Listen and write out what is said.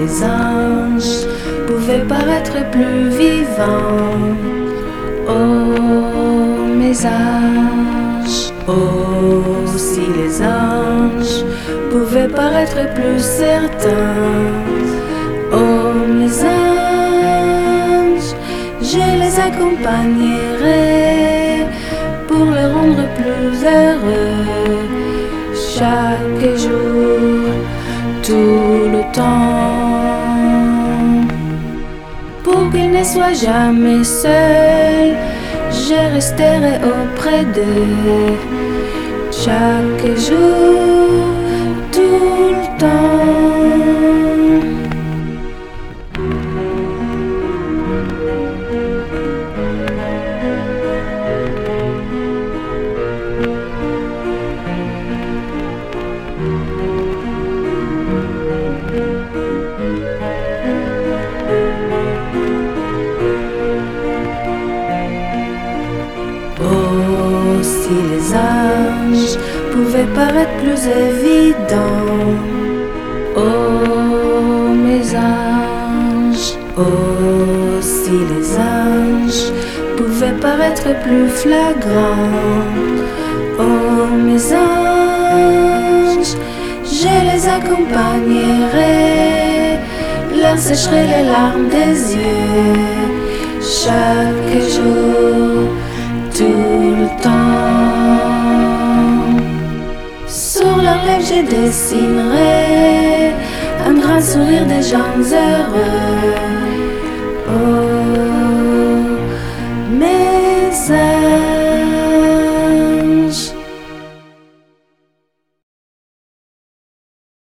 les anges pouvaient paraître plus vivants. Oh mes anges, oh si les anges pouvaient paraître plus certains. Oh mes anges, je les accompagnerai pour les rendre plus heureux chaque jour, tout le temps. Pour qu'ils ne soient jamais seuls, je resterai auprès d'eux chaque jour, tout le temps. Oh, si les anges pouvaient paraître plus évidents. Oh, mes anges, oh, si les anges pouvaient paraître plus flagrants. Oh, mes anges, je les accompagnerai, leur sécherai les larmes des yeux chaque jour, tout le temps. Sur leurs lèvres je dessinerai un grand sourire des gens heureux. Oh, mes